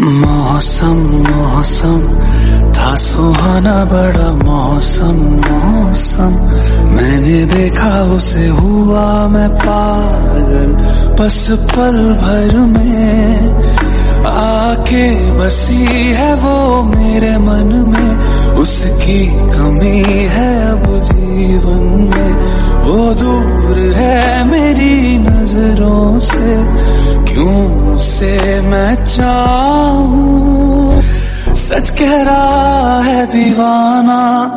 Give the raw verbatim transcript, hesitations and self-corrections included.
मौसम मौसम था सुहाना बड़ा मौसम मौसम, मैंने देखा उसे हुआ मैं पागल, बस पल भर में आके बसी है वो मेरे मन में, उसकी कमी है अब जीवन में, वो दूर है मेरी नजरों से, क्यों उसे मैं चाहूं। सच कह रहा है दीवाना,